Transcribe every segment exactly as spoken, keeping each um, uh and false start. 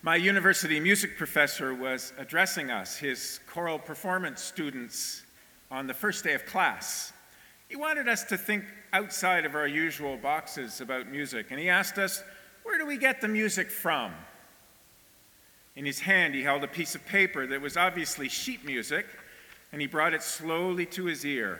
My university music professor was addressing us, his choral performance students, on the first day of class. He wanted us to think outside of our usual boxes about music, and he asked us, where do we get the music from? In his hand, he held a piece of paper that was obviously sheet music, and he brought it slowly to his ear.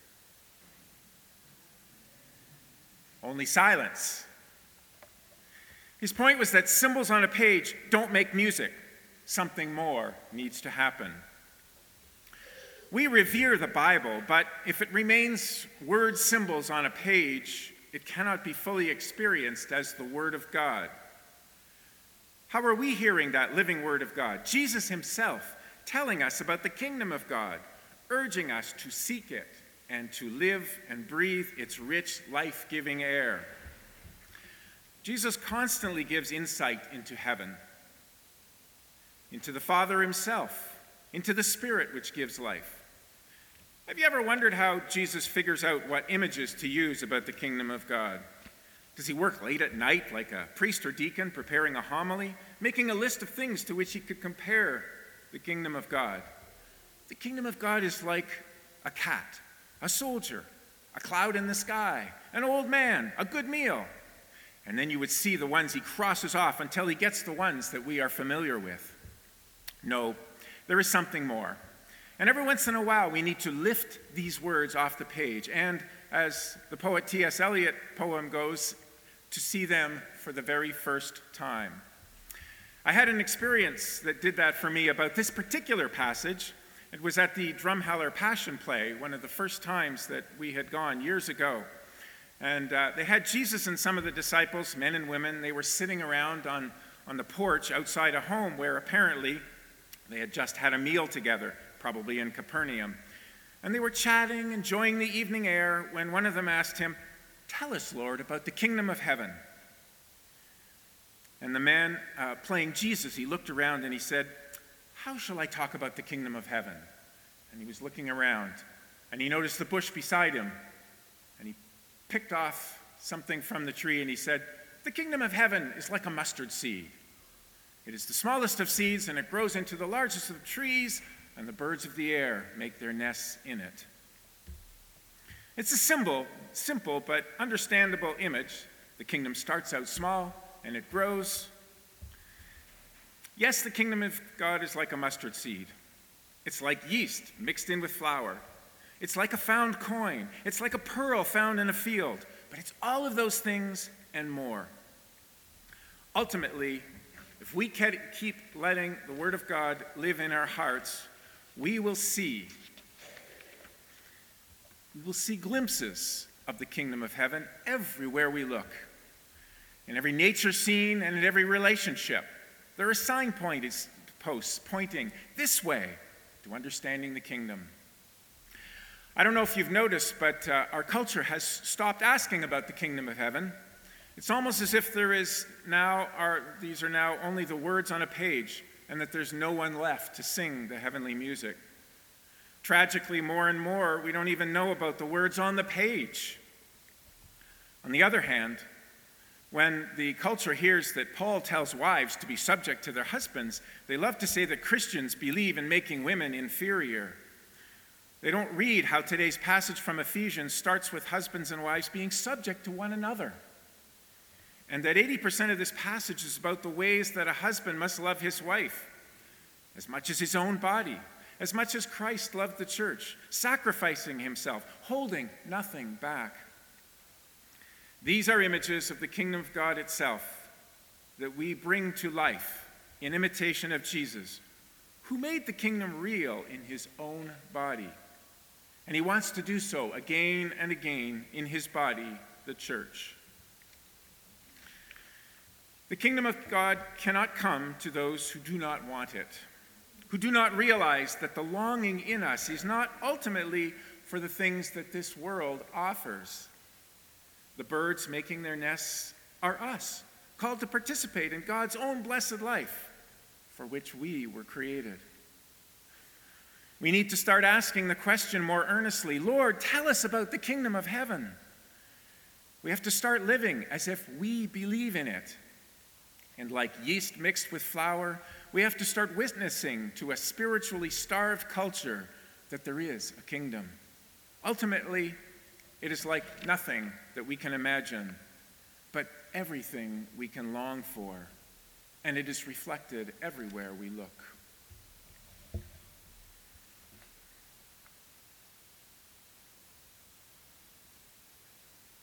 Only silence. His point was that symbols on a page don't make music. Something more needs to happen. We revere the Bible, but if it remains word symbols on a page, it cannot be fully experienced as the Word of God. How are we hearing that living Word of God? Jesus himself telling us about the kingdom of God, urging us to seek it and to live and breathe its rich, life-giving air. Jesus constantly gives insight into heaven, into the Father himself, into the Spirit which gives life. Have you ever wondered how Jesus figures out what images to use about the kingdom of God? Does he work late at night like a priest or deacon preparing a homily, making a list of things to which he could compare the kingdom of God? The kingdom of God is like a cat, a soldier, a cloud in the sky, an old man, a good meal. And then you would see the ones he crosses off until he gets the ones that we are familiar with. No, there is something more. And every once in a while, we need to lift these words off the page. And as the poet T S Eliot poem goes, to see them for the very first time. I had an experience that did that for me about this particular passage. It was at the Drumheller Passion Play, one of the first times that we had gone years ago. And uh, they had Jesus and some of the disciples, men and women. They were sitting around on, on the porch outside a home where apparently they had just had a meal together, probably in Capernaum. And they were chatting, enjoying the evening air, when one of them asked him, "Tell us, Lord, about the kingdom of heaven." And the man uh, playing Jesus, he looked around and he said, "How shall I talk about the kingdom of heaven?" And he was looking around, and he noticed the bush beside him, and he picked off something from the tree, and he said, "The kingdom of heaven is like a mustard seed. It is the smallest of seeds, and it grows into the largest of trees, and the birds of the air make their nests in it." It's a symbol, simple but understandable image. The kingdom starts out small, and it grows. Yes, the kingdom of God is like a mustard seed. It's like yeast mixed in with flour. It's like a found coin. It's like a pearl found in a field. But it's all of those things and more. Ultimately, if we keep letting the Word of God live in our hearts, we will see, we will see glimpses of the kingdom of heaven everywhere we look. In every nature scene and in every relationship, there are signposts pointing this way to understanding the kingdom. I don't know if you've noticed, but uh, our culture has stopped asking about the kingdom of heaven. It's almost as if there is now, are, these are now only the words on a page, and that there's no one left to sing the heavenly music. Tragically, more and more, we don't even know about the words on the page. On the other hand, when the culture hears that Paul tells wives to be subject to their husbands, they love to say that Christians believe in making women inferior. They don't read how today's passage from Ephesians starts with husbands and wives being subject to one another. And that eighty percent of this passage is about the ways that a husband must love his wife, as much as his own body, as much as Christ loved the church, sacrificing himself, holding nothing back. These are images of the kingdom of God itself that we bring to life in imitation of Jesus, who made the kingdom real in his own body. And he wants to do so again and again in his body, the church. The kingdom of God cannot come to those who do not want it, who do not realize that the longing in us is not ultimately for the things that this world offers. The birds making their nests are us, called to participate in God's own blessed life, for which we were created. We need to start asking the question more earnestly, Lord, tell us about the kingdom of heaven. We have to start living as if we believe in it. And like yeast mixed with flour, we have to start witnessing to a spiritually starved culture that there is a kingdom. Ultimately, it is like nothing that we can imagine, but everything we can long for, and it is reflected everywhere we look.